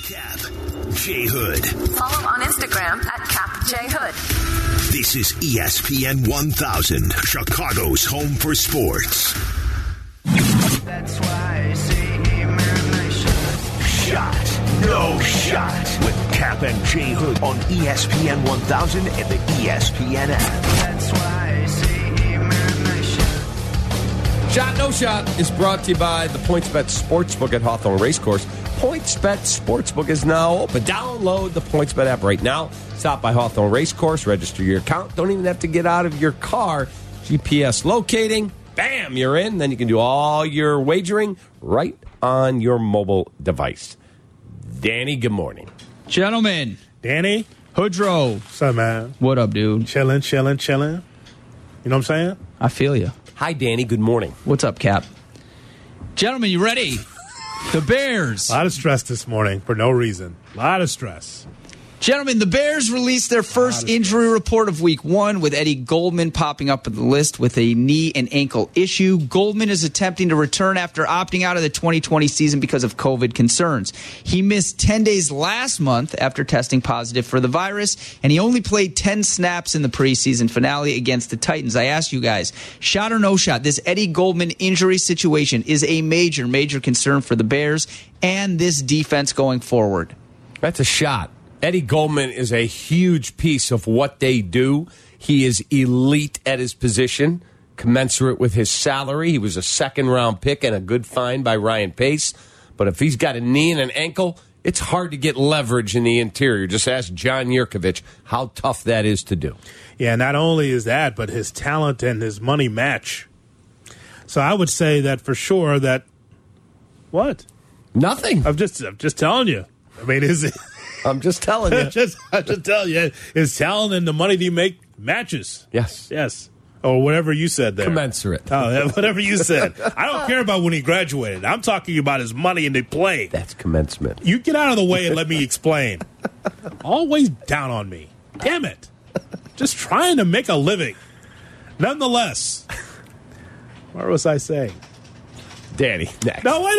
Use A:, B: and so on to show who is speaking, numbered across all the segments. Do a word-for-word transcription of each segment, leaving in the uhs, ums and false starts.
A: Cap, J Hood.
B: Follow on Instagram at Cap J Hood.
A: This is E S P N one thousand, Chicago's home for sports.
C: That's why I say marination.
A: Shot, no shot. With Cap and J Hood on E S P N one thousand and the E S P N app.
C: That's why I say marination.
D: Shot No Shot is brought to you by the PointsBet Sportsbook at Hawthorne Racecourse. PointsBet Sportsbook is now open. Download the PointsBet app right now. Stop by Hawthorne Racecourse, register your account. Don't even have to get out of your car. G P S locating. Bam, you're in. Then you can do all your wagering right on your mobile device. Danny, good morning.
E: Gentlemen.
F: Danny.
E: Hoodrow.
F: What's up, man?
E: What up, dude?
F: Chilling, chilling, chilling. You know what I'm saying?
E: I feel you.
D: Hi, Danny. Good morning.
E: What's up, Cap? Gentlemen, you ready? The Bears.
F: A lot of stress this morning for no reason. A lot of stress.
E: Gentlemen, the Bears released their first injury report of week one with Eddie Goldman popping up on the list with a knee and ankle issue. Goldman is attempting to return after opting out of the twenty twenty season because of COVID concerns. He missed ten days last month after testing positive for the virus, and he only played ten snaps in the preseason finale against the Titans. I ask you guys, shot or no shot, this Eddie Goldman injury situation is a major, major concern for the Bears and this defense going forward.
D: That's a shot. Eddie Goldman is a huge piece of what they do. He is elite at his position, commensurate with his salary. He was a second-round pick and a good find by Ryan Pace. But if he's got a knee and an ankle, it's hard to get leverage in the interior. Just ask John Yurkovich how tough that is to do.
F: Yeah, not only is that, but his talent and his money match. So I would say that for sure that – what?
D: Nothing.
F: I'm just, I'm just telling you. I mean, is it –
D: I'm just telling you.
F: just, I just tell you, his talent and the money that he make matches.
D: Yes.
F: Yes. Or whatever you said there.
D: Commensurate.
F: Oh, yeah, whatever you said. I don't care about when he graduated. I'm talking about his money and the play.
D: That's commencement.
F: You get out of the way and let me explain. Always down on me. Damn it. Just trying to make a living. Nonetheless, what was I saying?
D: Danny, next.
F: No, wait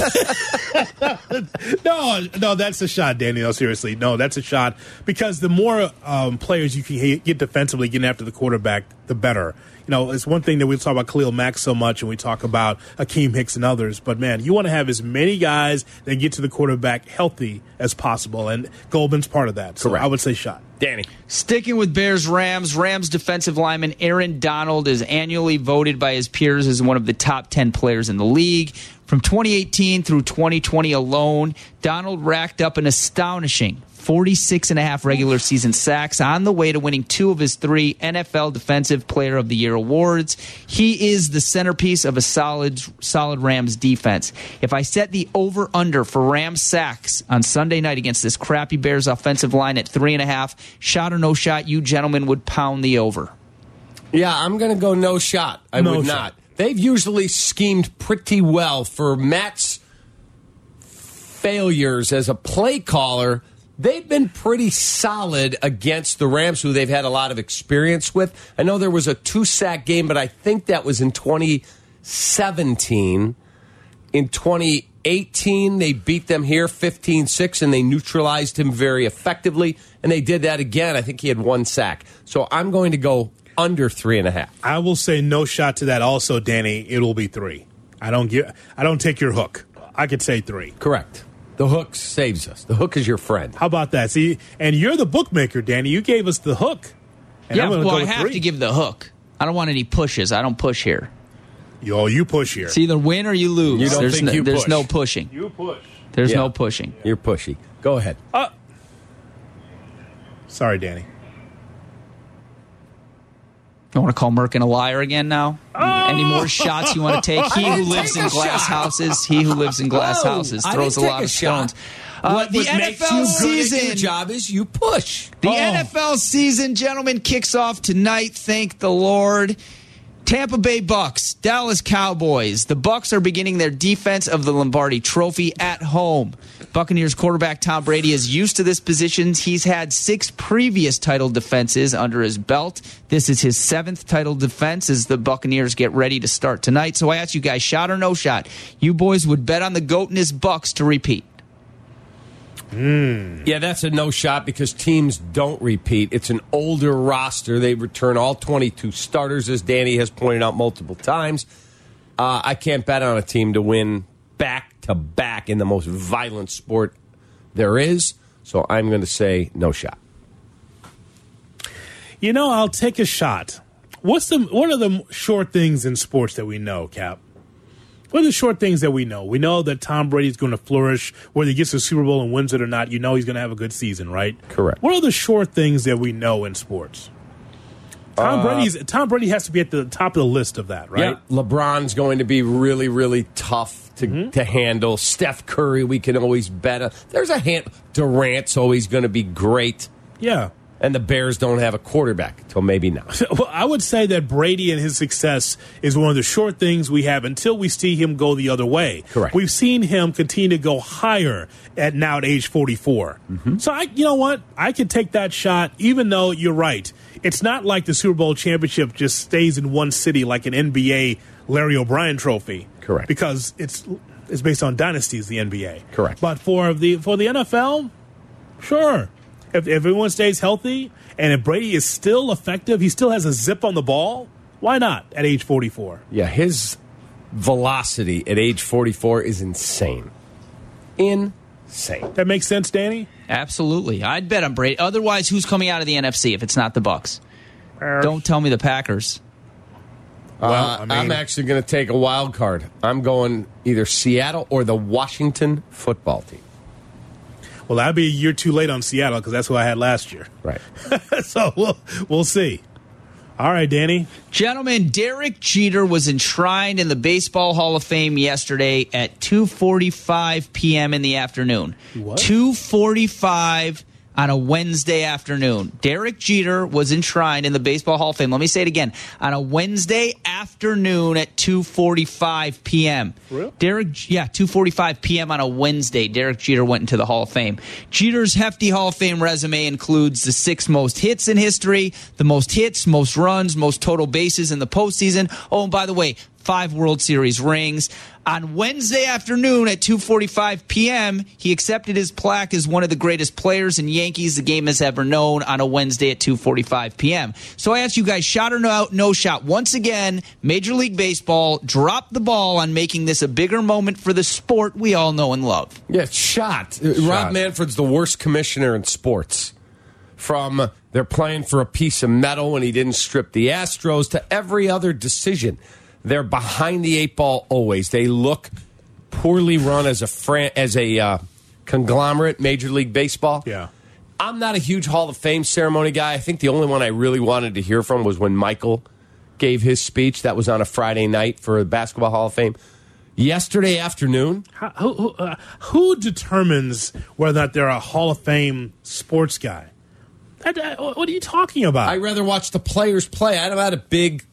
F: a minute. no, no, that's a shot, Danny. No, seriously. No, that's a shot. Because the more um, players you can get defensively getting after the quarterback, the better. You know, it's one thing that we talk about Khalil Mack so much and we talk about Akeem Hicks and others. But, man, you want to have as many guys that get to the quarterback healthy as possible. And Goldman's part of that. So
D: Correct.
F: I would say shot.
D: Danny.
E: Sticking with Bears-Rams, Rams defensive lineman Aaron Donald is annually voted by his peers as one of the top ten players in the league. From twenty eighteen through twenty twenty alone, Donald racked up an astonishing forty-six and a half regular season sacks on the way to winning two of his three N F L Defensive Player of the Year awards. He is the centerpiece of a solid, solid Rams defense. If I set the over-under for Rams sacks on Sunday night against this crappy Bears offensive line at three and a half, shot or no shot, you gentlemen would pound the over.
D: Yeah, I'm going to go no shot. I
F: no
D: would
F: shot.
D: not. They've usually schemed pretty well for Matt's failures as a play caller. They've been pretty solid against the Rams, who they've had a lot of experience with. I know there was a two-sack game, but I think that was in twenty seventeen. In twenty eighteen, they beat them here fifteen six, and they neutralized him very effectively. And they did that again. I think he had one sack. So I'm going to go under three and a half.
F: I will say no shot to that also, Danny. It will be three. I don't give, I don't take your hook. I could say three.
D: Correct. The hook saves us. The hook is your friend.
F: How about that? See, and you're the bookmaker, Danny. You gave us the hook. And
E: yeah,
F: I'm gonna
E: well,
F: go
E: I
F: with
E: have
F: three.
E: to give the hook. I don't want any pushes. I don't push here.
F: Yo, you push here.
E: It's either win or you lose.
D: You don't
E: there's
D: think
E: no,
D: you
E: there's
D: push.
E: no pushing.
F: You push.
E: There's
D: Yeah.
E: no pushing.
D: You're pushy. Go ahead.
F: Uh, sorry, Danny.
E: You want to call Merkin a liar again now?
F: Oh!
E: Any more shots you want to take? He who lives in glass houses, he who lives in glass
D: Oh,
E: houses
D: I
E: throws a
D: didn't
E: lot
D: take
E: of
D: a shot.
E: stones. Uh,
D: What
E: the
D: what
E: N
D: makes
E: F L
D: you good at your
E: season,
D: job is you push.
E: the
F: Oh.
E: N F L season, gentlemen, kicks off tonight. Thank the Lord. Tampa Bay Bucks, Dallas Cowboys. The Bucks are beginning their defense of the Lombardi Trophy at home. Buccaneers quarterback Tom Brady is used to this position. He's had six previous title defenses under his belt. This is his seventh title defense as the Buccaneers get ready to start tonight. So I ask you guys, shot or no shot? You boys would bet on the GOAT and his Bucks to repeat.
D: Yeah, that's a no shot because teams don't repeat. It's an older roster. They return all twenty-two starters, as Danny has pointed out multiple times. Uh, I can't bet on a team to win back-to-back in the most violent sport there is, so I'm going to say no shot.
F: You know, I'll take a shot. What's the What are the short things in sports that we know, Cap? What are the short things that we know? We know that Tom Brady's going to flourish, whether he gets to the Super Bowl and wins it or not. You know he's going to have a good season, right?
D: Correct.
F: What are the short things that we know in sports? Tom
D: Uh,
F: Brady's Tom Brady has to be at the top of the list of that, right?
D: Yeah, LeBron's going to be really, really tough to,
F: Mm-hmm.
D: to handle. Steph Curry, we can always bet. A, there's a hand. Durant's always going to be great.
F: Yeah.
D: And the Bears don't have a quarterback until maybe now.
F: Well, I would say that Brady and his success is one of the short things we have until we see him go the other way.
D: Correct.
F: We've seen him continue to go higher at now at age forty-four.
D: Mm-hmm.
F: So, I, you know what? I could take that shot, even though you're right. It's not like the Super Bowl championship just stays in one city like an N B A Larry O'Brien trophy.
D: Correct.
F: Because it's it's based on dynasties, the N B A.
D: Correct.
F: But for the for the N F L, sure. If, if everyone stays healthy and if Brady is still effective, he still has a zip on the ball, why not at age forty-four?
D: Yeah, his velocity at age forty-four is insane. Insane.
F: That makes sense, Danny?
E: Absolutely. I'd bet on Brady. Otherwise, who's coming out of the N F C if it's not the Bucs? Don't tell me the Packers.
F: Well,
D: Uh,
F: I mean-
D: I'm actually going to take a wild card. I'm going either Seattle or the Washington football team.
F: Well, that'd be a year too late on Seattle because that's who I had last year.
D: Right.
F: So we'll, we'll see. All right, Danny.
E: Gentlemen, Derek Jeter was enshrined in the Baseball Hall of Fame yesterday at two forty-five p.m. in the afternoon.
F: What?
E: two forty-five on a Wednesday afternoon. Derek Jeter was enshrined in the Baseball Hall of Fame. Let me say it again. On a Wednesday afternoon at two forty-five p.m.
F: Really?
E: Derek, yeah, two forty-five p.m. on a Wednesday, Derek Jeter went into the Hall of Fame. Jeter's hefty Hall of Fame resume includes the six most hits in history, the most hits, most runs, most total bases in the postseason. Oh, and by the way, five World Series rings. On Wednesday afternoon at two forty-five p.m., he accepted his plaque as one of the greatest players in Yankees the game has ever known on a Wednesday at two forty-five p.m. So I ask you guys, shot or no, no shot? Once again, Major League Baseball dropped the ball on making this a bigger moment for the sport we all know and love.
D: Yeah, shot. Rob Manfred's the worst commissioner in sports. From they're playing for a piece of metal when he didn't strip the Astros to every other decision. They're behind the eight ball always. They look poorly run as a fran- as a uh, conglomerate, Major League Baseball.
F: Yeah.
D: I'm not a huge Hall of Fame ceremony guy. I think the only one I really wanted to hear from was when Michael gave his speech. That was on a Friday night for the Basketball Hall of Fame. Yesterday afternoon,
F: How, who, who, uh, who determines whether or not they're a Hall of Fame sports guy? That, that- what are you talking about?
D: I'd rather watch the players play. I'm not a big...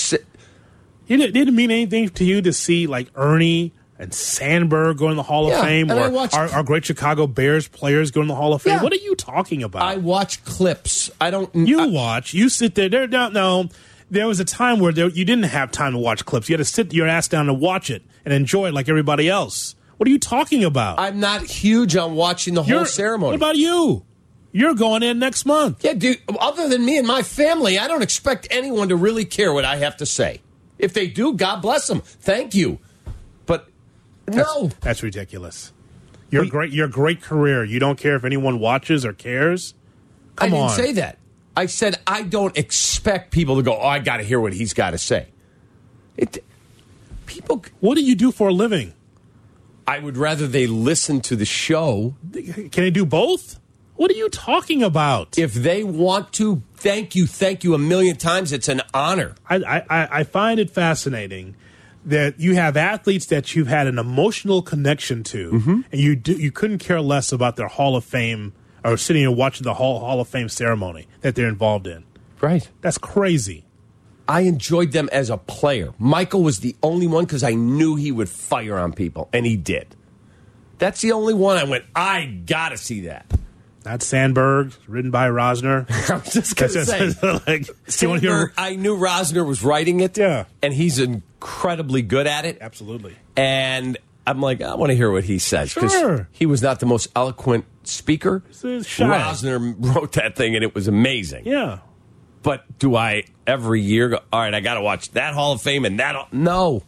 F: It didn't, didn't mean anything to you to see like Ernie and Sandberg go in the Hall
D: Yeah,
F: of Fame,
D: and I
F: or
D: watched-
F: our, our great Chicago Bears players go in the Hall of Fame.
D: Yeah.
F: What are you talking about?
D: I watch clips. I don't...
F: you
D: I-
F: watch, you sit there. There, no, no. There was a time where there, you didn't have time to watch clips. You had to sit your ass down and watch it and enjoy it like everybody else. What are you talking about?
D: I'm not huge on watching the whole
F: You're-
D: ceremony.
F: What about you? You're going in next month.
D: Yeah, dude, other than me and my family, I don't expect anyone to really care what I have to say. If they do, God bless them. Thank you. But no.
F: That's, that's ridiculous. Your great, your great career. You don't care if anyone watches or cares.
D: I
F: Come
D: didn't
F: on.
D: say that. I said I don't expect people to go, oh, I got to hear what he's got to say. It, people,
F: What do you do for a living?
D: I would rather they listen to the show.
F: Can they do both? What are you talking about?
D: If they want to, thank you, thank you a million times. It's an honor.
F: I, I, I find it fascinating that you have athletes that you've had an emotional connection to,
D: Mm-hmm.
F: and you do, you couldn't care less about their Hall of Fame or sitting and watching the Hall, Hall of Fame ceremony that they're involved in.
D: Right.
F: That's crazy.
D: I enjoyed them as a player. Michael was the only one because I knew he would fire on people, and he did. That's the only one I went, I got to see that.
F: Not Sandberg, written by Rosner.
D: I was just going to say.
F: like, do you want to hear?
D: Sandberg, I knew Rosner was writing it.
F: Yeah.
D: And he's incredibly good at it.
F: Absolutely.
D: And I'm like, I want to hear what he says. 'Cause
F: Sure.
D: he was not the most eloquent speaker.
F: It's shy.
D: Rosner wrote that thing, and it was amazing.
F: Yeah.
D: But do I every year go, all right, I got to watch that Hall of Fame and that? Hall-" No,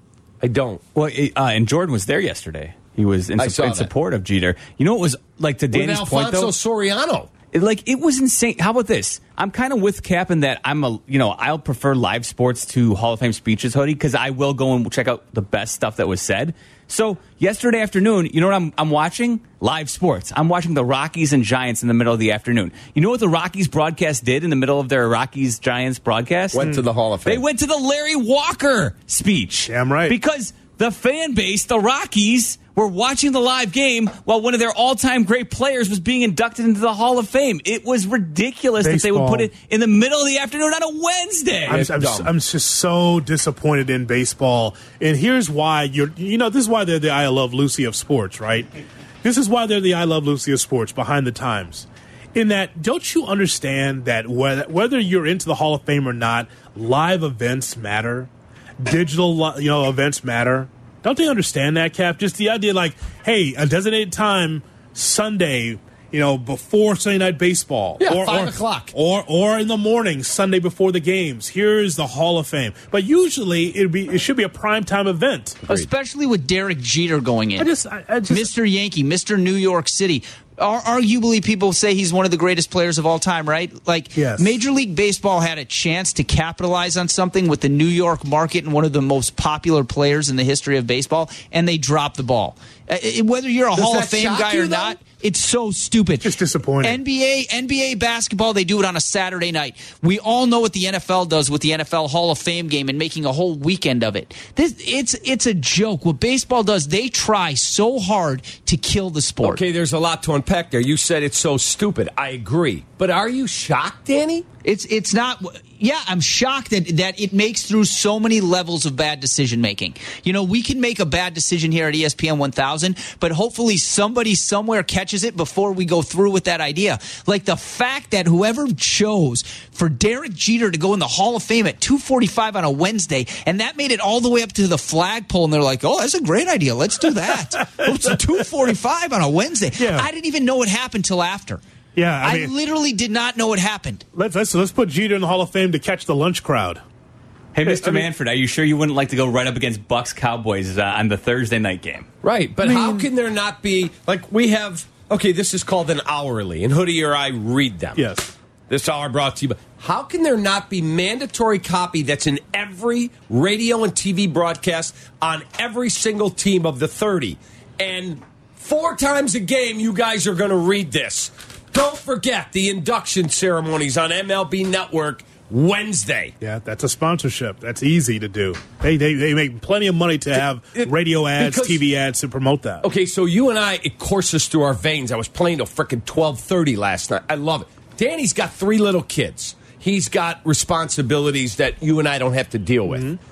D: I don't.
G: Well, uh, and Jordan was there yesterday. He was in,
D: I
G: su-
D: saw
G: in
D: that.
G: support of Jeter. You know what was like to
D: With
G: Danny's point
D: Alfonso
G: though?
D: Soriano.
G: It- Like it was insane. How about this? I'm kind of with Cap in that I'm a you know I'll prefer live sports to Hall of Fame speeches, Hoodie, because I will go and check out the best stuff that was said. So yesterday afternoon, you know what I'm I'm watching? Live sports. I'm watching the Rockies and Giants in the middle of the afternoon. You know what the Rockies broadcast did in the middle of their Rockies Giants broadcast?
D: Went to the Hall of Fame.
G: They went to the Larry Walker speech.
F: Damn right.
G: Because the fan base, the Rockies, were watching the live game while one of their all-time great players was being inducted into the Hall of Fame. It was ridiculous that they would
F: Baseball.
G: put it in the middle of the afternoon on a Wednesday.
F: I'm, I'm,
D: dumb.
F: I'm just so disappointed in baseball, and here's why. You're, you know, this is why they're the I Love Lucy of sports, right? This is why they're the I Love Lucy of sports, behind the times. In that, don't you understand that whether, whether you're into the Hall of Fame or not, live events matter, digital, li- you know, events matter. Don't they understand that, Cap? Just the idea, like, hey, a designated time Sunday, you know, before Sunday Night Baseball,
D: Yeah,
F: or,
D: five
F: or-
D: o'clock.
F: or or in the morning, Sunday before the games. Here's the Hall of Fame. But usually, it'd be it should be a primetime event.
E: Especially with Derek Jeter going in.
F: I just, I, I just
E: Mister Yankee, Mister New York City. Ar- arguably, people say he's one of the greatest players of all time, right? Like,
F: Yes.
E: Major League Baseball had a chance to capitalize on something with the New York market and one of the most popular players in the history of baseball, and they dropped the ball. Uh, it- whether you're a
D: Does
E: Hall
D: that
E: of Fame
D: shock
E: guy
D: you,
E: or
D: though?
E: not, it's so stupid.
F: Just disappointing.
E: N B A, N B A basketball, they do it on a Saturday night. We all know what the N F L does with the N F L Hall of Fame game and making a whole weekend of it. This, it's it's a joke. What baseball does, they try so hard to kill the sport.
D: Okay, there's a lot to unpack there. You said it's so stupid. I agree. But are you shocked, Danny?
E: It's it's not. Yeah, I'm shocked that that it makes through so many levels of bad decision making. You know, we can make a bad decision here at E S P N one thousand, but hopefully somebody somewhere catches it before we go through with that idea. Like the fact that whoever chose for Derek Jeter to go in the Hall of Fame at two forty-five on a Wednesday, and that made it all the way up to the flagpole, and they're like, "Oh, that's a great idea. Let's do that." It's two forty-five on a Wednesday.
F: Yeah.
E: I didn't even know it happened till after.
F: Yeah, I
E: I,
F: mean-
E: literally did not know it happened.
F: let's let's let's put Jeter in the Hall of Fame to catch the lunch crowd.
G: Hey, Mister
F: I mean-
G: Manfred, are you sure you wouldn't like to go right up against Bucks Cowboys uh, on the Thursday night game?
D: Right, but how can there not be, like, we have, okay, this is called an hourly, and Hoodie or I read them.
F: Yes.
D: This hour brought to you by, how can there not be mandatory copy that's in every radio and T V broadcast on every single team of the thirty? And four times a game, you guys are going to read this. Don't forget the induction ceremonies on M L B Network Wednesday.
F: Yeah, that's a sponsorship. That's easy to do. They they, they make plenty of money to have
D: it-
F: radio ads,
D: because-
F: T V ads to promote that.
D: Okay, so you and I, it courses through our veins. I was playing till frickin' twelve thirty last night. I love it. Danny's got three little kids. He's got responsibilities that you and I don't have to deal with.
F: Mm-hmm.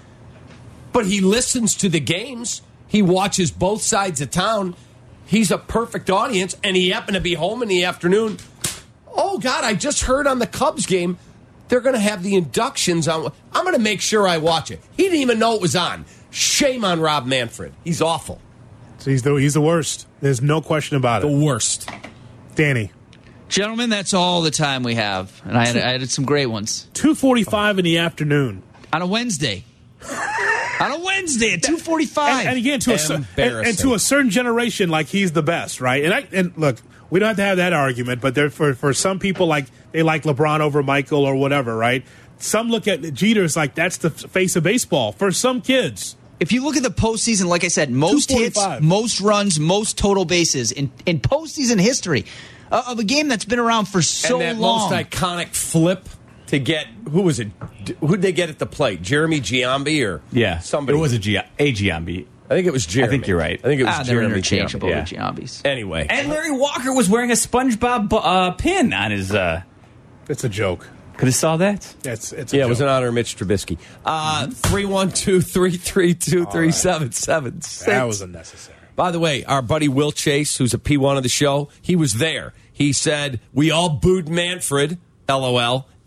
D: But he listens to the games. He watches both sides of town. He's a perfect audience, and he happened to be home in the afternoon. Oh, God, I just heard on the Cubs game they're going to have the inductions on. I'm going to make sure I watch it. He didn't even know it was on. Shame on Rob Manfred. He's awful.
F: So he's the he's the worst. There's no question about
D: The
F: it.
D: worst.
F: Danny,
E: Gentlemen, that's all the time we have. And I had, I had some great ones.
F: two forty-five in the afternoon.
E: On a Wednesday. On a Wednesday at two forty-five.
F: And, and again, to a, cer- and,
D: Embarrassing.
F: and to a certain generation, like he's the best, right? And I, and look, we don't have to have that argument, but there for for some people, like they like LeBron over Michael or whatever, right? Some look at Jeter as like that's the face of baseball for some kids.
E: If you look at the postseason, like I said, most hits,
F: two forty-five.
E: most runs, most total bases in, in postseason history uh, of a game that's been around for so
D: and that
E: long.
D: most iconic flip to get, who was it? Who'd they get at the plate? Jeremy Giambi or
G: Yeah,
D: somebody?
G: It was a, G- a Giambi.
D: I think it was Jeremy.
G: I think you're right.
D: I think it was
E: ah, they're
D: Jeremy
E: interchangeable
D: Giambi.
E: with Giambis.
D: Anyway.
G: And Larry Walker was wearing a SpongeBob uh, pin on his. Uh,
F: It's a joke.
G: could have saw that.
F: It's it's a
D: Yeah, it
F: joke.
D: was in honor of Mitch Trubisky. Uh, three one two, three three two, three seven seven six.
F: That was unnecessary.
D: By the way, our buddy Will Chase, who's a P one of the show, he was there. He said, we all booed Manfred, LOL,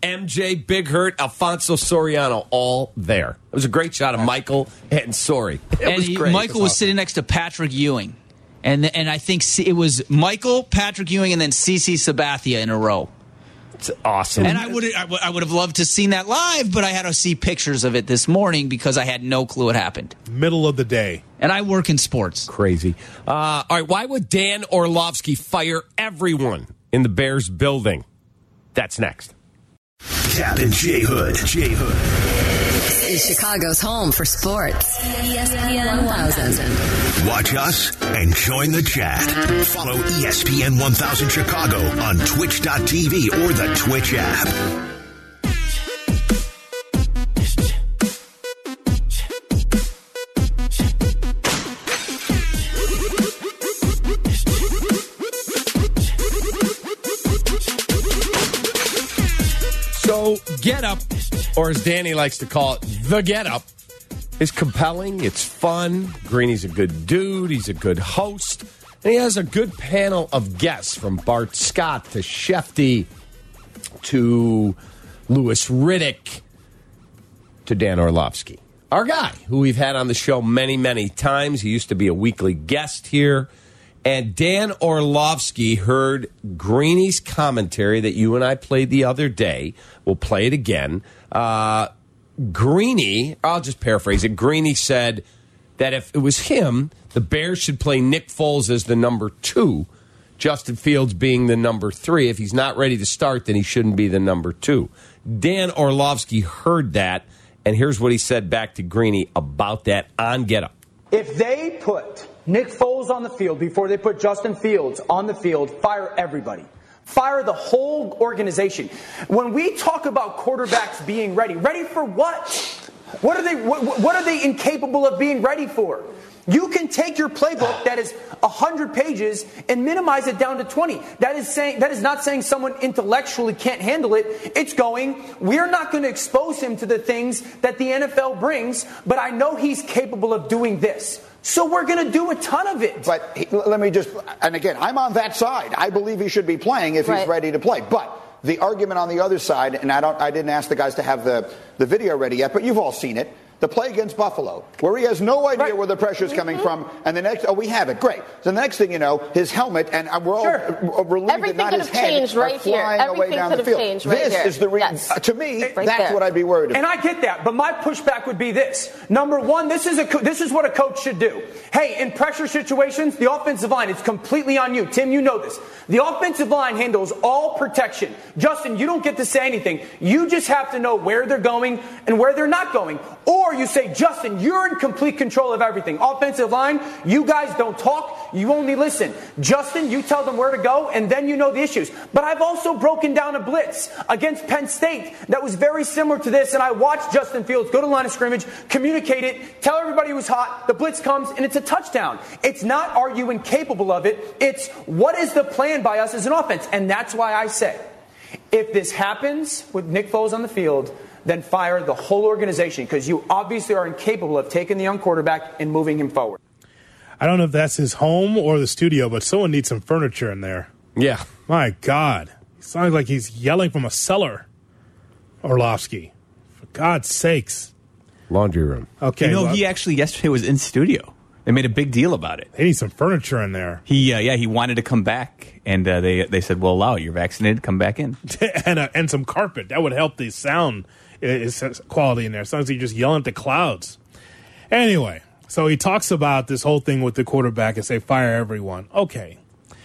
D: M J, Big Hurt, Alfonso Soriano, all there. It was a great shot of Michael and Sori. It
E: and
D: was
E: he,
D: great.
E: Michael
D: was,
E: was
D: awesome.
E: sitting next to Patrick Ewing. And and I think C- it was Michael, Patrick Ewing, and then CeCe Sabathia in a row.
D: It's awesome.
E: And I would I would I would have loved to seen that live, but I had to see pictures of it this morning because I had no clue what happened.
F: Middle of the day.
E: And I work in sports.
D: Crazy. Uh, all right, why would Dan Orlovsky fire everyone in the Bears building? That's next.
A: Cap and J Hood. J Hood.
H: Is Chicago's home for sports. E S P N one thousand.
A: Watch us and join the chat. Follow E S P N one thousand Chicago on twitch dot t v or the Twitch app.
D: So, Get Up, or as Danny likes to call it, The Get Up, is compelling. It's fun. Greeny's a good dude. He's a good host. And he has a good panel of guests, from Bart Scott to Shefty to Louis Riddick to Dan Orlovsky. Our guy, who we've had on the show many, many times. He used to be a weekly guest here. And Dan Orlovsky heard Greeny's commentary that you and I played the other day. We'll play it again. Uh, Greeny, I'll just paraphrase it. Greeny said that if it was him, the Bears should play Nick Foles as the number two, Justin Fields being the number three. If he's not ready to start, then he shouldn't be the number two. Dan Orlovsky heard that, and here's what he said back to Greeny about that on Get Up.
I: If they put Nick Foles on the field before they put Justin Fields on the field, fire everybody. Fire the whole organization. When we talk about quarterbacks being ready, ready for what? What are they what, what are they incapable of being ready for? You can take your playbook that is one hundred pages and minimize it down to twenty. That is saying that is not saying someone intellectually can't handle it. It's going, we're not going to expose him to the things that the N F L brings, but I know he's capable of doing this. So we're going to do a ton of it.
J: But he, let me just, and again, I'm on that side. I believe he should be playing if
K: right.
J: he's ready to play. But the argument on the other side, and I don't, I didn't ask the guys to have the, the video ready yet, but you've all seen it. The play against Buffalo, where he has no idea right. where the pressure is coming mm-hmm. from, and the next, oh, we have it, great. So the next thing you know, his helmet, and we're all
K: sure.
J: relieved
K: Everything
J: that not his head
K: changed right
J: are flying
K: here.
J: away
K: Everything
J: down
K: could
J: the
K: have
J: field.
K: changed right
J: this
K: here.
J: is the re-
K: yes.
J: uh, to me,
K: right
J: that's
K: there.
J: what I'd be worried about.
I: And I get that, but my pushback would be this: number one, this is a co- this is what a coach should do. Hey, in pressure situations, the offensive line, it's completely on you. Tim, you know this. The offensive line handles all protection. Justin, you don't get to say anything. You just have to know where they're going and where they're not going. Or you say, Justin, you're in complete control of everything. Offensive line, you guys don't talk. You only listen. Justin, you tell them where to go, and then you know the issues. But I've also broken down a blitz against Penn State that was very similar to this, and I watched Justin Fields go to the line of scrimmage, communicate it, tell everybody who's hot, the blitz comes, and it's a touchdown. It's not, are you incapable of it? It's, what is the plan by us as an offense? And that's why I say, if this happens with Nick Foles on the field, then fire the whole organization, because you obviously are incapable of taking the young quarterback and moving him forward.
F: I don't know if that's his home or the studio, but someone needs some furniture in there.
D: Yeah.
F: My God. It sounds like he's yelling from a cellar, Orlovsky. For God's sakes.
D: Laundry room.
F: Okay.
G: You know,
F: well,
G: he actually yesterday was in studio. They made a big deal about it.
F: They need some furniture in there.
G: He, uh, yeah, he wanted to come back, and uh, they they said, "Well, allow it. You're vaccinated. Come back in."
F: and uh, and some carpet that would help the sound uh, quality in there. Sounds like you're just yelling at the clouds. Anyway, so he talks about this whole thing with the quarterback and say fire everyone. Okay.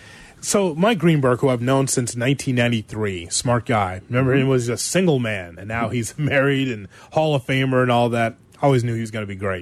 F: So Mike Greenberg, who I've known since nineteen ninety-three, smart guy. Remember, he was a single man, and now he's married and Hall of Famer and all that. I always knew he was going to be great.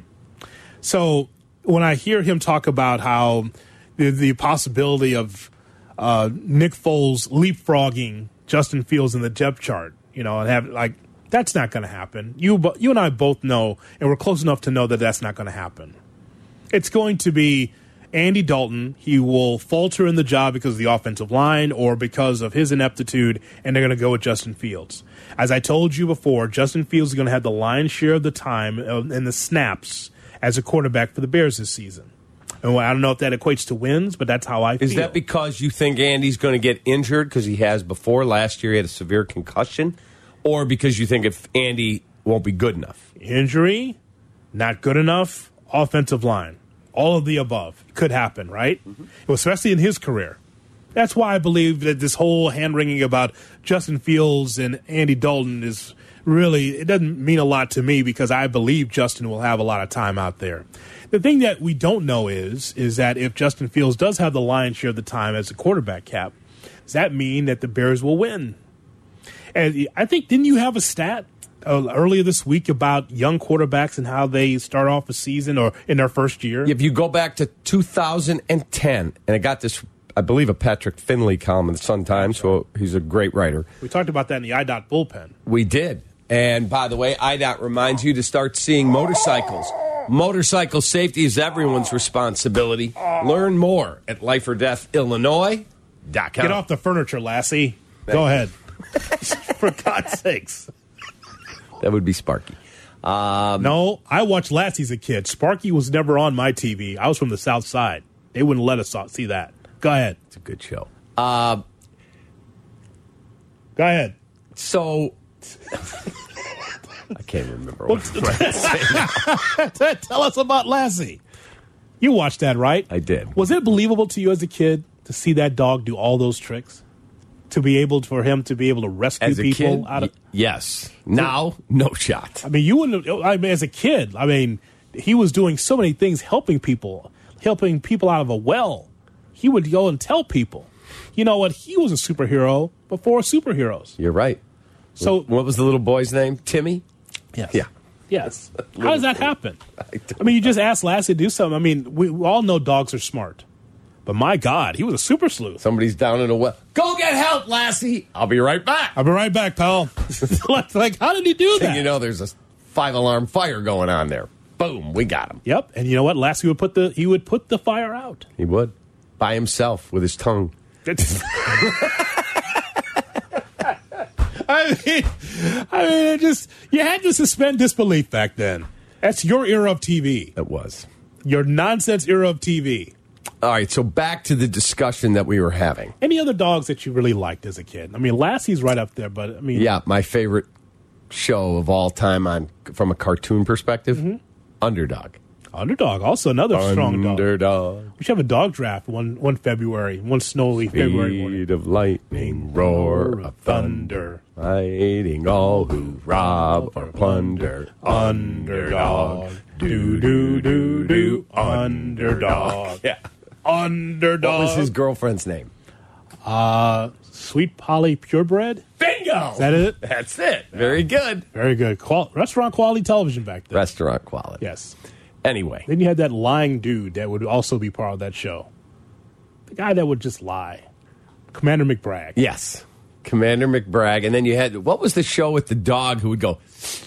F: So when I hear him talk about how the, the possibility of uh, Nick Foles leapfrogging Justin Fields in the depth chart, you know, and have like that's not going to happen. You, you and I both know, and we're close enough to know that that's not going to happen. It's going to be Andy Dalton. He will falter in the job because of the offensive line or because of his ineptitude, and they're going to go with Justin Fields. As I told you before, Justin Fields is going to have the lion's share of the time and the snaps as a quarterback for the Bears this season. And I don't know if that equates to wins, but that's how I feel.
D: Is that because you think Andy's going to get injured because he has before? Last year he had a severe concussion? or because you think if Andy won't be good enough?
F: Injury, not good enough, offensive line. All of the above could happen, right? Mm-hmm. Well, especially in his career. That's why I believe that this whole hand-wringing about Justin Fields and Andy Dalton is really, it doesn't mean a lot to me because I believe Justin will have a lot of time out there. The thing that we don't know is, is that if Justin Fields does have the lion's share of the time as a quarterback, Cap, does that mean that the Bears will win? And I think, didn't you have a stat uh, earlier this week about young quarterbacks and how they start off a season or in their first year?
D: If you go back to two thousand ten, and I got this, I believe, a Patrick Finley column in the Sun-Times, so he's a great writer.
F: We talked about that in the I D O T bullpen.
D: We did. And by the way, I D O T reminds you to start seeing motorcycles. Motorcycle safety is everyone's responsibility. Learn more at life or death illinois dot com.
F: Get off the furniture, Lassie. Go ahead. For God's sakes.
D: That would be Sparky. Um,
F: no, I watched Lassie as a kid. Sparky was never on my T V. I was from the South Side. They wouldn't let us see that. Go ahead.
D: It's a good show. Uh,
F: Go ahead.
D: So... I can't remember what I'm trying to say.
F: Tell us about Lassie. You watched that, right?
D: I did.
F: Was it believable to you as a kid to see that dog do all those tricks? To be able for him to be able to rescue
D: as a
F: people
D: kid,
F: out of
D: yes. Now, no shot.
F: I mean, you wouldn't. I mean, as a kid, I mean, he was doing so many things, helping people, helping people out of a well. He would go and tell people, you know what? He was a superhero before superheroes.
D: You're right.
F: So,
D: what was the little boy's name? Timmy?
F: Yes.
D: Yeah.
F: Yes. How does that happen? I, I mean, you just asked Lassie to do something. I mean, we, we all know dogs are smart. But my God, he was a super sleuth.
D: Somebody's down in a well. Go get help, Lassie. I'll be right back.
F: I'll be right back, pal. like, like, how did he do that?
D: And you know, there's a five-alarm fire going on there. Boom, we got him.
F: Yep. And you know what? Lassie would put the he would put the fire out.
D: He would. By himself with his tongue.
F: I mean, I mean, it just you had to suspend disbelief back then. That's your era of T V.
D: It was.
F: Your nonsense era of T V.
D: All right, so back to the discussion that we were having.
F: Any other dogs that you really liked as a kid? I mean, Lassie's right up there, but I mean,
D: yeah, my favorite show of all time on from a cartoon perspective, mm-hmm. Underdog.
F: Underdog, also another strong dog.
D: Underdog.
F: We should have a dog draft one one February, one snowy
D: Speed
F: February morning.
D: Speed of lightning, roar of thunder, fighting all who rob or plunder. Underdog, do do do do. Underdog. Yeah. Underdog. What was his girlfriend's name?
F: Uh, Sweet Polly Purebred.
D: Bingo.
F: Is that it?
D: That's it. Very good.
F: Very good. Qual- restaurant quality television back then.
D: Restaurant quality.
F: Yes.
D: Anyway.
F: Then you had that lying dude that would also be part of that show. The guy that would just lie. Commander McBragg.
D: Yes. Commander McBragg. And then you had, what was the show with the dog who would go?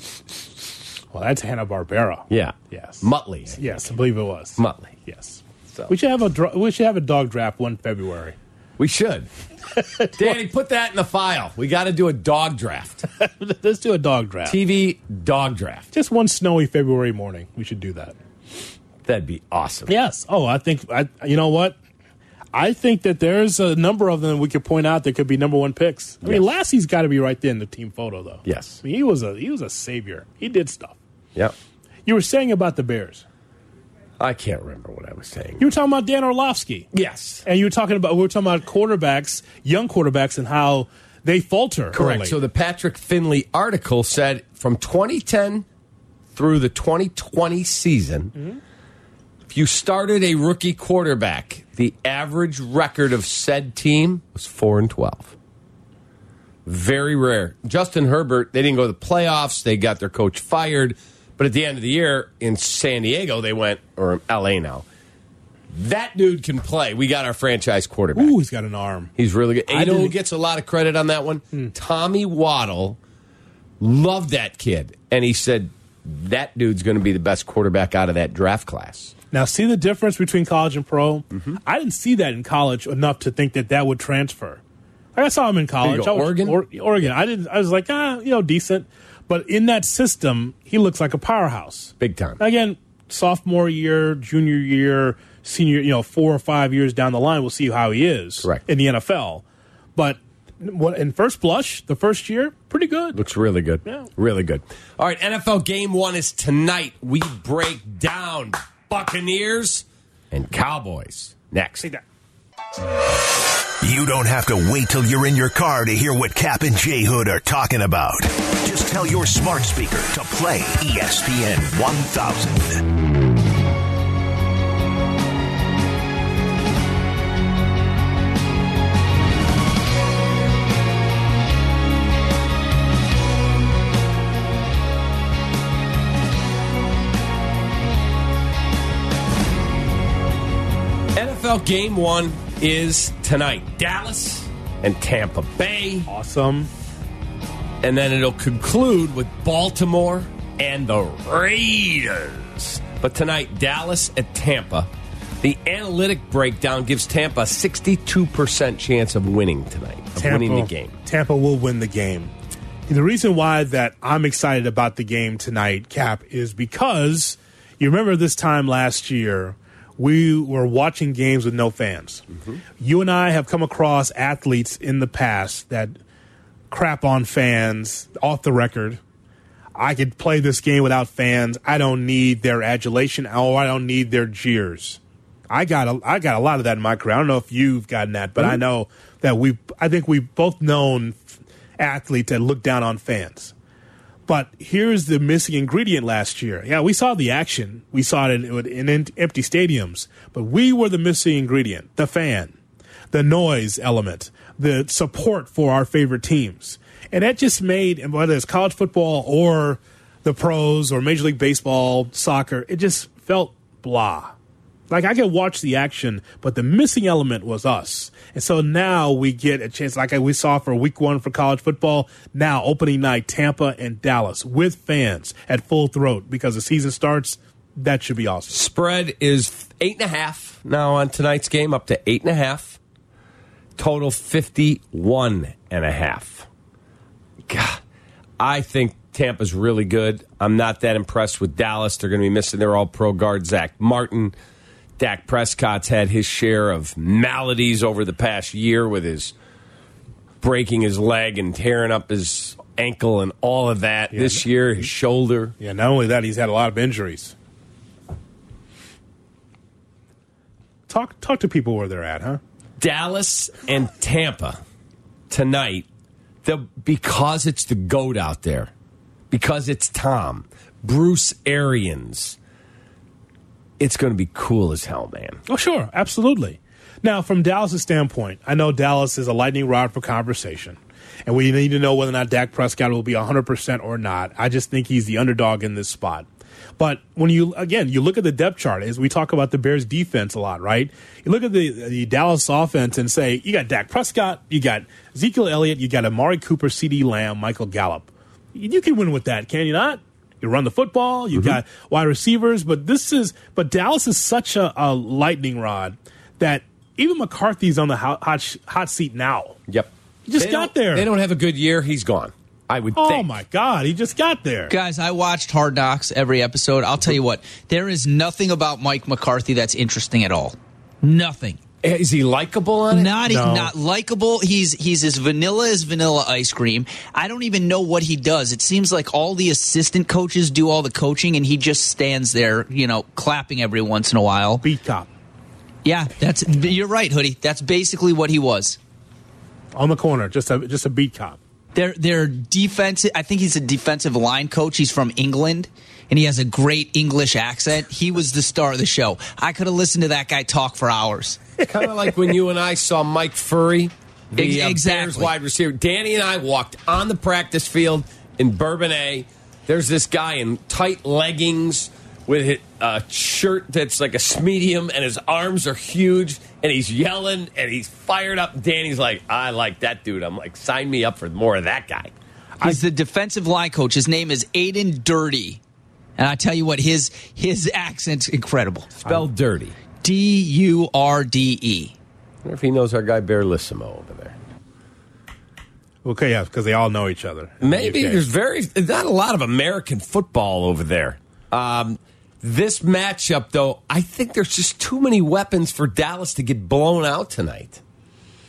F: Well, that's Hanna-Barbera.
D: Yeah.
F: Yes.
D: Muttley.
F: Yes, I believe it was.
D: Muttley.
F: Yes.
D: So.
F: We should have a dra- we should have a dog draft one February.
D: We should. Danny, put that in the file. We got to do a dog draft.
F: Let's do a dog draft.
D: T V dog draft.
F: Just one snowy February morning. We should do that.
D: That'd be awesome.
F: Yes. Oh, I think, I. you know what? I think that there's a number of them we could point out that could be number one picks. I yes. mean, Lassie's got to be right there in the team photo, though.
D: Yes.
F: I mean, he was a he was a savior. He did stuff.
D: Yep.
F: You were saying about the Bears.
D: I can't remember what I was saying.
F: You were talking about Dan Orlovsky.
D: Yes.
F: And you were talking about, we were talking about quarterbacks, young quarterbacks, and how they falter.
D: Correct.
F: Early.
D: So the Patrick Finley article said from twenty ten through the twenty twenty season, mm-hmm. if you started a rookie quarterback, the average record of said team was four and twelve. Very rare. Justin Herbert, they didn't go to the playoffs. They got their coach fired. But at the end of the year, in San Diego, they went, or in L A now. That dude can play. We got our franchise quarterback.
F: Ooh, he's got an arm.
D: He's really good. You know who gets a lot of credit on that one? Hmm. Tommy Waddle loved that kid. And he said, that dude's going to be the best quarterback out of that draft class.
F: Now, see the difference between college and pro?
D: Mm-hmm.
F: I didn't see that in college enough to think that that would transfer. Like I saw him in college.
D: Go,
F: I was,
D: Oregon?
F: Or, Oregon. I didn't. I was like, ah, you know, decent. But in that system, he looks like a powerhouse.
D: Big time.
F: Again, sophomore year, junior year, senior, you know, four or five years down the line, we'll see how he is
D: Correct.
F: in the N F L. But what in first blush, the first year, pretty good.
D: Looks really good.
F: Yeah.
D: Really good. All right, N F L Game one is tonight. We break down Buccaneers and Cowboys next.
F: Take that.
A: You don't have to wait till you're in your car to hear what Cap and J Hood are talking about. Just tell your smart speaker to play E S P N one thousand.
D: N F L Game one is tonight. Dallas and Tampa Bay.
F: Awesome.
D: And then it'll conclude with Baltimore and the Raiders. But tonight, Dallas at Tampa. The analytic breakdown gives Tampa a sixty-two percent chance of winning tonight, of
F: Tampa,
D: winning the game.
F: Tampa will win the game. The reason why that I'm excited about the game tonight, Cap, is because you remember this time last year, we were watching games with no fans. Mm-hmm. You and I have come across athletes in the past that crap on fans off the record. I could play this game without fans. I don't need their adulation, or I don't need their jeers. I got a, I got a lot of that in my career. I don't know if you've gotten that, but mm-hmm. I know that we. I think we've both known athletes that look down on fans. But here's the missing ingredient last year. Yeah, we saw the action. We saw it in, in empty stadiums. But we were the missing ingredient, the fan, the noise element, the support for our favorite teams. And that just made, whether it's college football or the pros or Major League Baseball, soccer, it just felt blah. Like, I could watch the action, but the missing element was us. And so now we get a chance, like we saw for week one for college football, now opening night, Tampa and Dallas with fans at full throat because the season starts. That should be awesome.
D: Spread is eight and a half now on tonight's game, up to eight and a half. Total fifty-one and a half. God, I think Tampa's really good. I'm not that impressed with Dallas. They're going to be missing their all-pro guard, Zach Martin. Dak Prescott's had his share of maladies over the past year with his breaking his leg and tearing up his ankle and all of that. Yeah. This year, his shoulder.
F: Yeah, not only that, he's had a lot of injuries. Talk talk to people where they're at, huh?
D: Dallas and Tampa tonight, the, because it's the GOAT out there, because it's Tom, Bruce Arians, it's going to be cool as hell, man.
F: Oh, sure. Absolutely. Now, from Dallas' standpoint, I know Dallas is a lightning rod for conversation, and we need to know whether or not Dak Prescott will be one hundred percent or not. I just think he's the underdog in this spot. But when you, again, you look at the depth chart, as we talk about the Bears' defense a lot, right? You look at the, the Dallas offense and say, you got Dak Prescott, you got Ezekiel Elliott, you got Amari Cooper, CeeDee Lamb, Michael Gallup. You can win with that, can you not? You run the football, you mm-hmm. got wide receivers, but this is, but Dallas is such a, a lightning rod that even McCarthy's on the hot, hot, hot seat now.
D: Yep.
F: He just
D: they
F: got there.
D: They don't have a good year, he's gone. I would
F: oh,
D: think.
F: my God, he just got there.
E: Guys, I watched Hard Knocks every episode. I'll tell you what, there is nothing about Mike McCarthy that's interesting at all. Nothing.
D: Is he likable on it?
E: Not
F: no.
E: not likable. He's he's as vanilla as vanilla ice cream. I don't even know what he does. It seems like all the assistant coaches do all the coaching, and he just stands there, you know, clapping every once in a while.
F: Beat cop.
E: Yeah, that's you're right, Hoodie. That's basically what he was.
F: On the corner, just a just a beat cop.
E: Their their defensive. I think he's a defensive line coach. He's from England, and he has a great English accent. He was the star of the show. I could have listened to that guy talk for hours.
D: Kind of like when you and I saw Mike Furry, the
E: exactly.
D: uh, Bears wide receiver. Danny and I walked on the practice field in Bourbonnais. There's this guy in tight leggings with a shirt that's like a medium, and his arms are huge, and he's yelling, and he's fired up. Danny's like, I like that dude. I'm like, sign me up for more of that guy.
E: He's the defensive line coach. His name is Aiden Dirty. And I tell you what, his his accent's incredible.
D: Spelled dirty.
E: D U R D E.
D: I wonder if he knows our guy Bearlissimo over there.
F: Okay, yeah, because they all know each other.
D: Maybe
F: the
D: there's very not a lot of American football over there. Um, this matchup, though, I think there's just too many weapons for Dallas to get blown out tonight.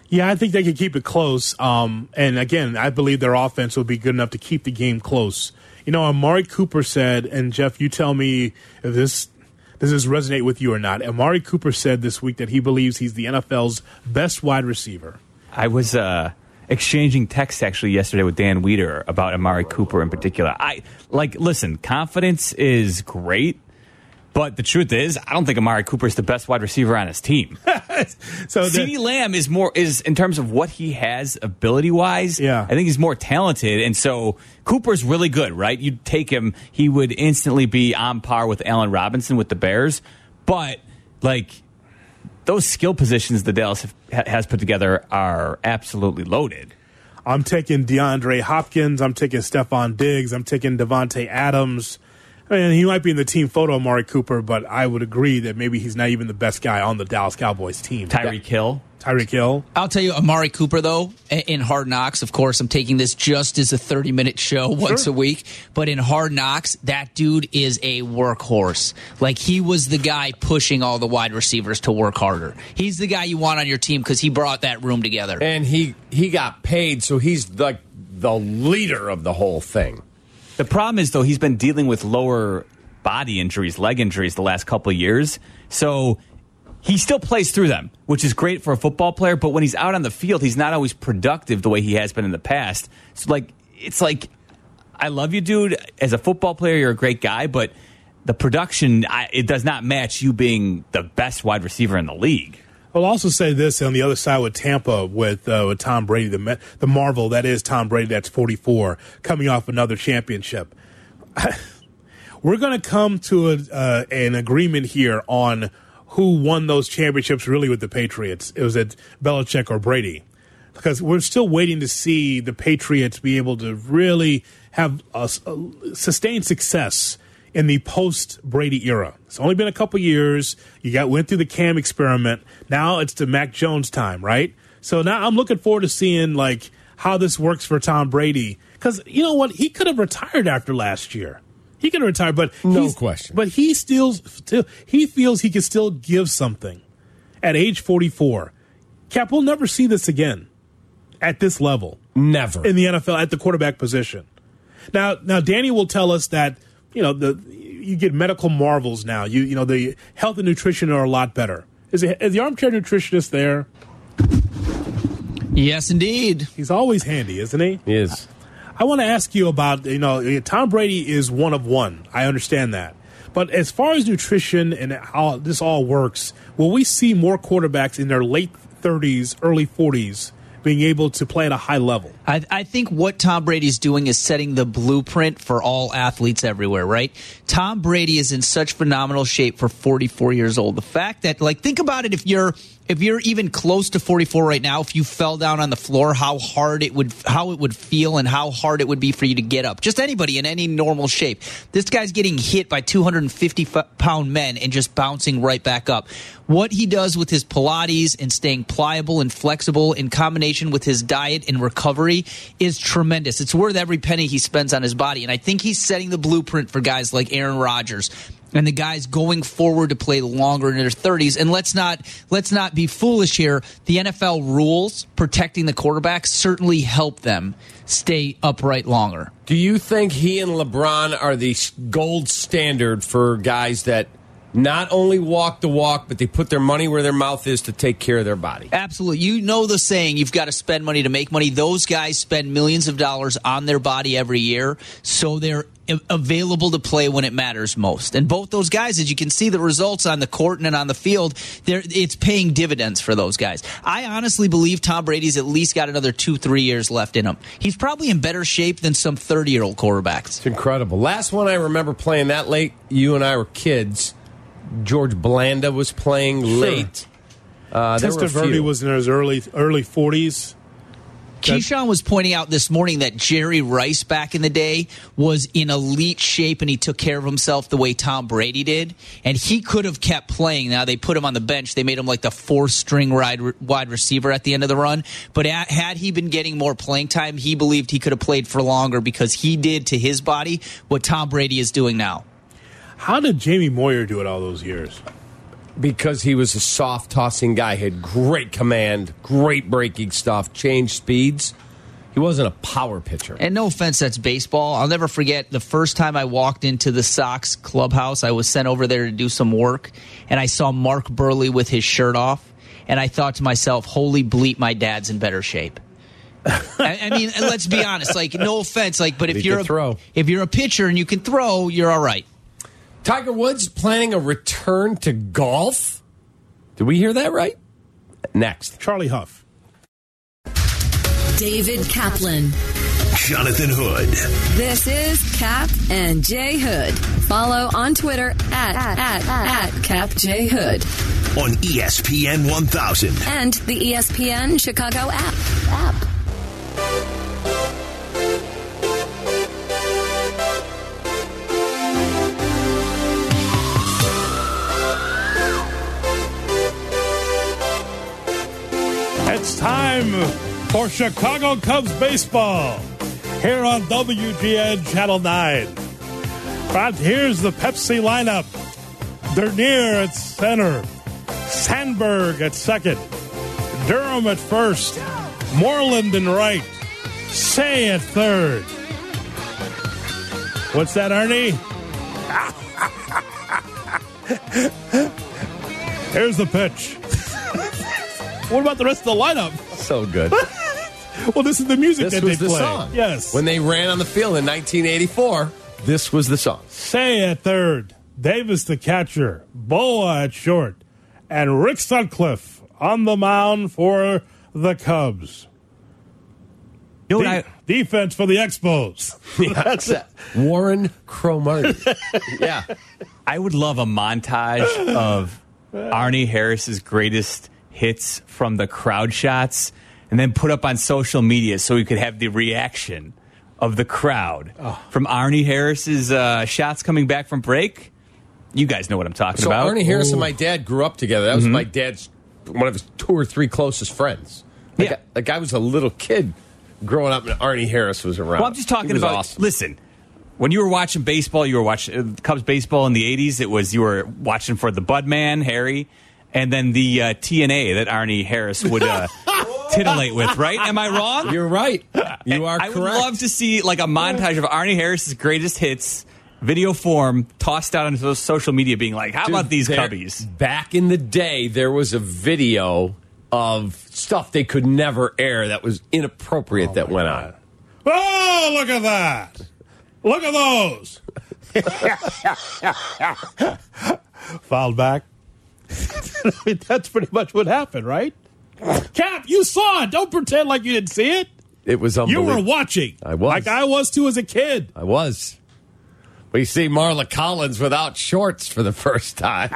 F: Yeah, I think they can keep it close. Um, and again, I believe their offense will be good enough to keep the game close. You know, Amari Cooper said, and Jeff, you tell me if this does this resonate with you or not. Amari Cooper said this week that he believes he's the N F L's best wide receiver.
G: I was uh, exchanging texts actually yesterday with Dan Weeder about Amari Cooper in particular. I like listen, confidence is great. But the truth is, I don't think Amari Cooper is the best wide receiver on his team. so CeeDee Lamb is more is in terms of what he has ability wise.
F: Yeah.
G: I think he's more talented, and so Cooper's really good, right? You'd take him; he would instantly be on par with Allen Robinson with the Bears. But like those skill positions the Dallas have, has put together are absolutely loaded.
F: I'm taking DeAndre Hopkins. I'm taking Stephon Diggs. I'm taking Devontae Adams. I mean, he might be in the team photo, Amari Cooper, but I would agree that maybe he's not even the best guy on the Dallas Cowboys team.
G: Tyreek Hill.
F: Tyreek Hill.
K: I'll tell you, Amari Cooper, though, in Hard Knocks, of course, I'm taking this just as a thirty-minute show once
F: Sure.
K: a week. But in Hard Knocks, that dude is a workhorse. Like, he was the guy pushing all the wide receivers to work harder. He's the guy you want on your team because he brought that room together.
D: And he, he got paid, so he's like the leader of the whole thing.
G: The problem is, though, he's been dealing with lower body injuries, leg injuries the last couple of years. So he still plays through them, which is great for a football player. But when he's out on the field, he's not always productive the way he has been in the past. So, like, it's like, I love you, dude. As a football player, you're a great guy. But the production, I, it does not match you being the best wide receiver in the league.
F: I'll also say this on the other side with Tampa with, uh, with Tom Brady, the the marvel that is Tom Brady, that's forty-four, coming off another championship. We're going to come to a, uh, an agreement here on who won those championships really with the Patriots. It was it Belichick or Brady? Because we're still waiting to see the Patriots be able to really have a, a sustained success in the post-Brady era. It's only been a couple years. You got went through the Cam experiment. Now it's the Mac Jones time, right? So now I'm looking forward to seeing like how this works for Tom Brady. Because you know what? He could have retired after last year. He could have retired, but
D: no
F: he's,
D: question.
F: But he still, still he feels he can still give something at age forty-four. Cap, we'll never see this again at this level.
D: Never
F: in the N F L at the quarterback position. Now, now Danny will tell us that. You know, the you get medical marvels now. You you know, the health and nutrition are a lot better. Is, it, is the armchair nutritionist there?
K: Yes, indeed.
F: He's always handy, isn't he?
D: He is.
F: I want to ask you about, you know, Tom Brady is one of one. I understand that. But as far as nutrition and how this all works, will we see more quarterbacks in their late thirties, early forties being able to play at a high level?
K: I, I think what Tom Brady's doing is setting the blueprint for all athletes everywhere, right? Tom Brady is in such phenomenal shape for forty-four years old. The fact that, like, think about it, if you're if you're even close to forty-four right now, if you fell down on the floor, how hard it would how it would feel and how hard it would be for you to get up. Just anybody in any normal shape. This guy's getting hit by two hundred fifty pound men and just bouncing right back up. What he does with his Pilates and staying pliable and flexible in combination with his diet and recovery is tremendous. It's worth every penny he spends on his body. And I think he's setting the blueprint for guys like Aaron Rodgers and the guys going forward to play longer in their thirties. And let's not let's not be foolish here. The N F L rules protecting the quarterback certainly help them stay upright longer.
D: Do you think he and LeBron are the gold standard for guys that not only walk the walk, but they put their money where their mouth is to take care of their body?
K: Absolutely. You know the saying, you've got to spend money to make money. Those guys spend millions of dollars on their body every year, so they're available to play when it matters most. And both those guys, as you can see the results on the court and on the field, it's paying dividends for those guys. I honestly believe Tom Brady's at least got another two, three years left in him. He's probably in better shape than some thirty-year-old quarterbacks.
D: It's incredible. Last one I remember playing that late, you and I were kids. George Blanda was playing
F: Sure.
D: late. Uh,
F: Testaverde was in his early early forties.
K: Keyshawn was pointing out this morning that Jerry Rice back in the day was in elite shape and he took care of himself the way Tom Brady did. And he could have kept playing. Now they put him on the bench. They made him like the fourth string wide receiver at the end of the run. But had he been getting more playing time, he believed he could have played for longer because he did to his body what Tom Brady is doing now.
F: How did Jamie Moyer do it all those years?
D: Because he was a soft tossing guy, had great command, great breaking stuff, changed speeds. He wasn't a power pitcher.
K: And no offense, that's baseball. I'll never forget the first time I walked into the Sox clubhouse. I was sent over there to do some work, and I saw Mark Burley with his shirt off, and I thought to myself, holy bleep, my dad's in better shape. I, I mean, let's be honest. Like, no offense, like, but if
D: He
K: you're
D: can
K: a,
D: throw.
K: if you're a pitcher and you can throw, you're all right.
D: Tiger Woods planning a return to golf. Did we hear that right? Next.
F: Charlie Huff.
H: David Kaplan.
A: Jonathan Hood.
H: This is Cap and J Hood. Follow on Twitter at, at, at, at Cap J Hood.
A: On E S P N one thousand.
H: And the E S P N Chicago app. app.
F: It's time for Chicago Cubs baseball here on W G N Channel nine. But here's the Pepsi lineup. Dernier at center. Sandberg at second. Durham at first. Moreland in right. Say at third. What's that, Arnie? Here's the pitch. What about the rest of the lineup?
D: So good.
F: Well, this is the music
D: This
F: that
D: was
F: they
D: the
F: play.
D: song.
F: Yes.
D: When they ran on the field in nineteen eighty-four, this was the song.
F: Say at third. Davis the catcher. Boa at short. And Rick Sutcliffe on the mound for the Cubs.
G: You know
F: De-
G: what I,
F: defense for the Expos.
D: Yeah, that's it. Warren Cromartie. Yeah.
G: I would love a montage of Arnie Harris's greatest hits from the crowd shots and then put up on social media so we could have the reaction of the crowd
F: Oh.
G: from Arnie Harris's uh, shots coming back from break. You guys know what I'm talking
D: So
G: about.
D: Arnie Harris and my dad grew up together. That was my dad's one of his two or three closest friends. Like,
G: Yeah.
D: like I was a little kid growing up, and Arnie Harris was around.
G: Well, I'm just talking
D: He was
G: about.
D: awesome.
G: Listen, when you were watching baseball, you were watching uh, Cubs baseball in the eighties. It was you were watching for the Budman, Harry, and then the uh, T N A that Arnie Harris would uh, titillate with. Right? Am I wrong?
D: You're right. You are
G: I
D: correct.
G: would love to see like a montage of Arnie Harris's greatest hits, video form, tossed out on so- social media, being like, "How
D: Dude,
G: about these
D: there-
G: Cubbies?"
D: Back in the day, there was a video of stuff they could never air that was inappropriate that went on.
F: Oh, look at that. Look at those. Fouled back. I mean, that's pretty much what happened, right? Cap, you saw it. Don't pretend like you didn't see it.
D: It was
F: You
D: unbelievable.
F: were watching.
D: I was.
F: Like I was too as a kid.
D: I was. We see Marla Collins without shorts for the first time.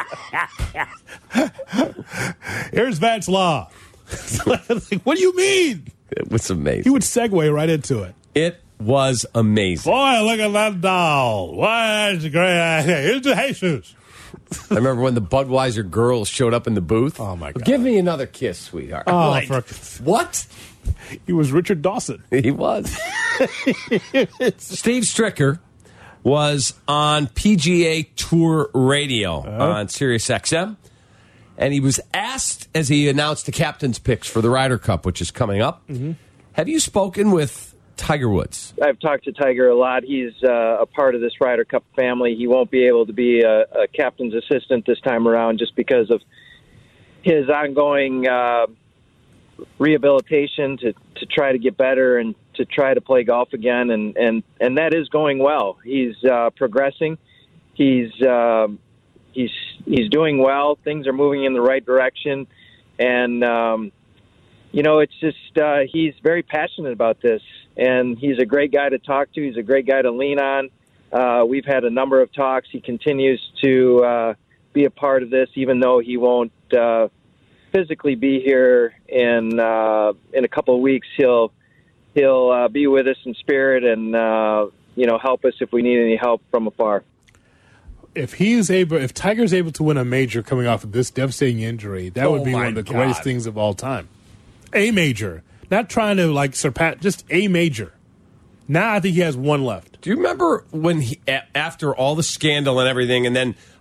F: Here's Vance Law. Like, what do you mean?
D: It was amazing.
F: He would segue right into it.
D: It was amazing.
F: Boy, look at that doll. Why, that's a great idea. Here's the Jesus.
D: I remember when the Budweiser girls showed up in the booth.
F: Oh, my God.
D: Give me another kiss, sweetheart.
F: Oh,
D: Like,
F: for-
D: what?
F: He was Richard Dawson.
D: He was. Steve Stricker was on P G A Tour Radio on Sirius X M, and he was asked as he announced the captain's picks for the Ryder Cup, which is coming up. Have you spoken with Tiger Woods?
L: I've talked to Tiger a lot. He's uh, a part of this Ryder Cup family. He won't be able to be a, a captain's assistant this time around just because of his ongoing uh, rehabilitation to, to try to get better and to try to play golf again, and, and, and that is going well. He's uh, progressing. He's uh, he's he's doing well. Things are moving in the right direction, and um, you know, it's just uh, he's very passionate about this, and he's a great guy to talk to. He's a great guy to lean on. Uh, we've had a number of talks. He continues to uh, be a part of this, even though he won't uh, physically be here in uh, in a couple of weeks. He'll he'll uh, be with us in spirit and uh, you know, help us if we need any help from afar.
F: If he's able, if Tiger's able to win a major coming off of this devastating injury, that
D: Oh,
F: would be
D: my
F: one of the
D: God.
F: greatest things of all time. A major, not trying to like surpass, just a major. Now I think he has one left.
D: Do you remember when he, a- after all the scandal and everything, and then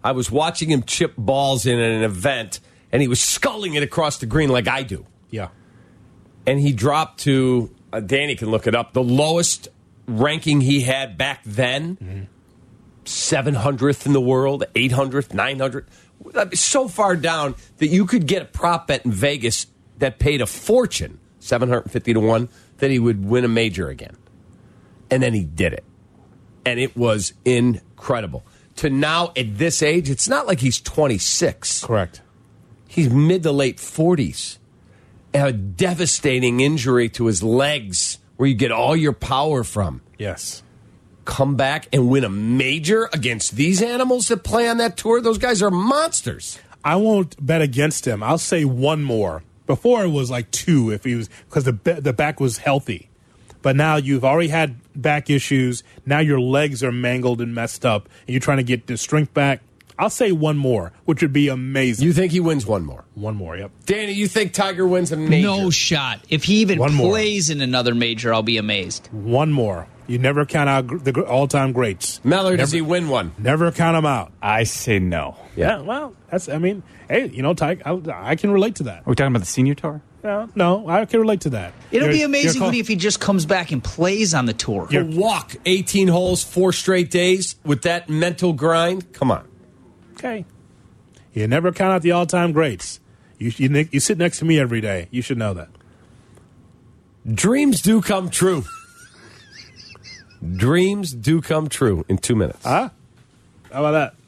D: I was watching him chip balls in an event, and he was sculling it across the green like I do.
F: Yeah.
D: And he dropped to, uh, Danny can look it up, the lowest ranking he had back then, mm-hmm. seven hundredth in the world, eight hundredth, nine hundredth. So far down that you could get a prop bet in Vegas that paid a fortune, seven hundred fifty to one, that he would win a major again. And then he did it. And it was incredible. To now, at this age, it's not like he's twenty-six.
F: Correct.
D: He's mid to late forties. A devastating injury to his legs where you get all your power from.
F: Yes.
D: Come back and win a major against these animals that play on that tour. Those guys are monsters.
F: I won't bet against him. I'll say one more. Before it was like two if he was because the the back was healthy. But now you've already had back issues. Now your legs are mangled and messed up, and you're trying to get the strength back. I'll say one more, which would be amazing.
D: You think he wins one more?
F: One more, yep.
D: Danny, you think Tiger wins a major?
K: No shot. If he even
F: One more.
K: plays in another major, I'll be amazed.
F: One more. You never count out gr- the gr- all-time greats.
D: Mellor, does
F: Never-
D: he win one?
F: Never count them out.
G: I say no.
F: Yeah, well, that's. I mean, hey, you know, Tiger, I, I can relate to that.
G: Are we talking about the senior tour?
F: No, no, I can relate to that.
K: It'll
F: You're-
K: be amazing
F: you're call-
K: if he just comes back and plays on the tour.
D: To walk eighteen holes, four straight days with that mental grind? Come on.
F: Okay. You never count out the all-time greats. You, you, ne- you sit next to me every day. You should know that.
D: Dreams do come true. Dreams do come true in two minutes.
F: Huh? How about that?